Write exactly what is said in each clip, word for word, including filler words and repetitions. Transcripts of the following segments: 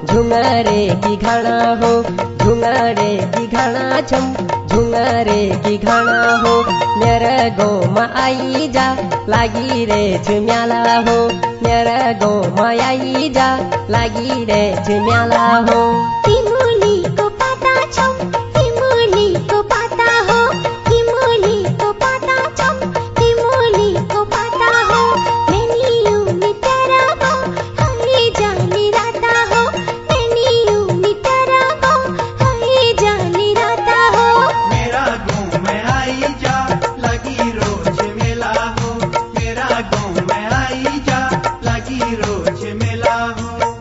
झुंगरे की घड़ा हो, झुंगरे की घड़ा छम, झुंगरे की घड़ा हो। मेरे गाँव में आई जा लागी रे झुम्याला हो, मेरे गाँव में आई जा लागी रे झुम्याला हो। तिमुली को पाता छम, तिमुली को पाता हो, तिमुली को पाता छम, तिमुली को पाता हो। मैनियू में तेरा गो हरी जाली राता हो, मैनियू में तेरा गो हरी जाली राता हो। मेरा गाँव में आई जा लगी रोज मेला हो, मेरा गाँव में आई जा लगी रोज मेला हो।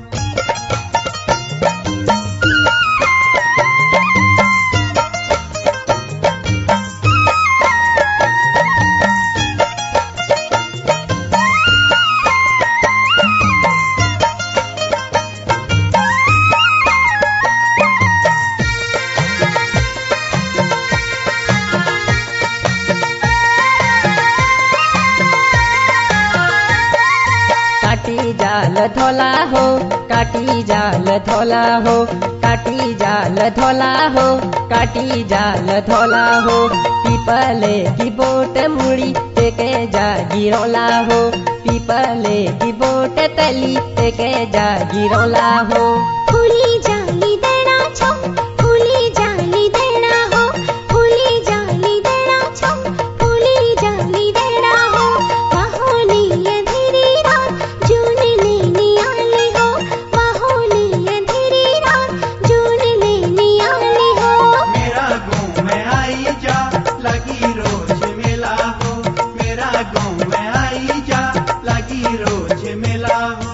काटी जाल धोला हो, काटी जाल धोला हो, काटी जाल धोला हो, काटी जाल धोला हो। पीपले की बोट मुड़ी टेके जा गिरोला हो, पीपले की बोट तली टेके जा गिरोला हो। फूली जाली देना छम, फूली जाली देना हो, फूली जाली देना छम, फूली जाली देना हो। वाहोली ये धीरी रात जून लेने आली हो, वाहोली ये धीरी रात जून लेने आली हो। मेरा गाँव में आई जा लगी रोज मेला हो, मेरा गाँव में आई जा लगी रोज मेला हो।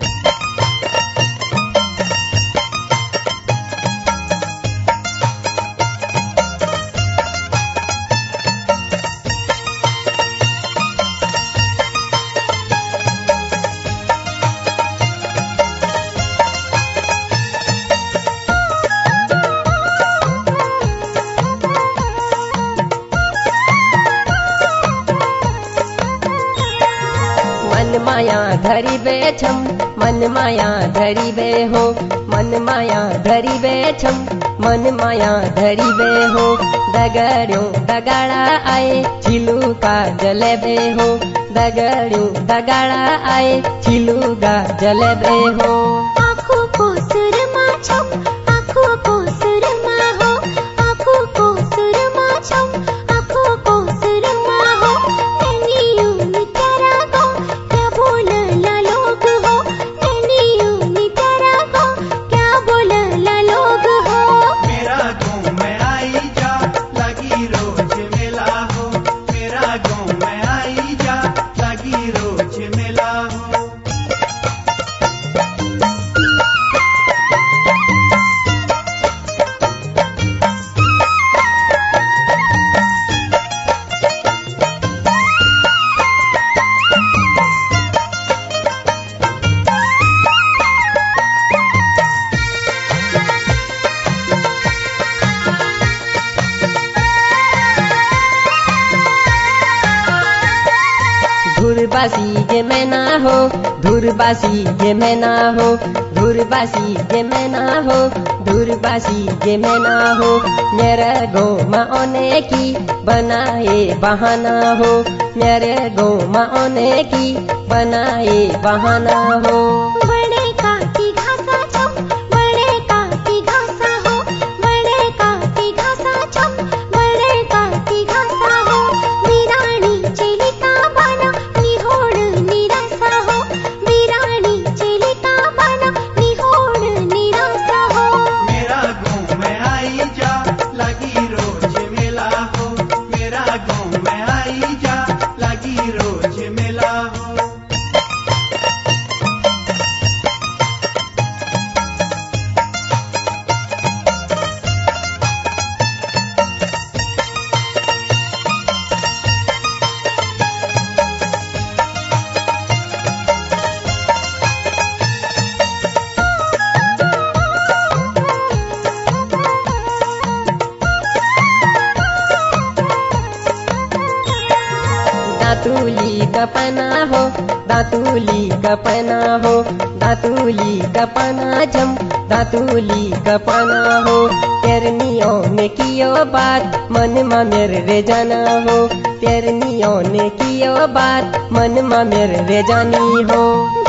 मन माया धरी बे छम, मन माया धरी बे हो, मन माया धरी बे छम, मन माया धरी बे हो। दगड़ियों दगाड़ा आए छिलू का जले बे हो, दगड़ियों दगाड़ा आए छिलू का जले बे हो। आँखों को सुरमा छम, आँखों को सुरमा हो, आँखों को सुरमा छम, आँखों को सुरमा हो। मैनियू में तेरा गो क्या बोलला लोग हो, मैनियू में तेरा गो क्या बोलला लोग हो। मेरा गाँव में आई जा लगी रोज मेला हो, मेरा गाँव में आई जा लगी रोज मेला हो। धुरबासी ये मैं ना हो, धुरबासी ये मैं ना हो, धुरबासी ये मैं ना हो, धुरबासी ये मैं ना हो। मेरे गाँव में आने की बनाए बहाना हो, मेरे गाँव में आने की बनाए बहाना हो। बड़े काटी घासा छम, बड़े काटी घासा हो, बड़े काटी घासा छम, बड़े काटी घासा हो। वीराणी चेलिका बना निहोड़ निरासा हो, वीराणी चेलिका बना निहोड़ निरासा हो। मेरा गाँव में आई जा लगी रोज मेला हो, मेरा गाँव में आई जा लगी रोज मेला हो। दातूली कपना हो, दातूली कपना हो, दातूली का पाना झम दातूली का पाना हो तेरनियों ने कियो बात मन मा मेरे रे जाना हो तेरनियों ने कियो बात मन मा मेरे रे जानी हो।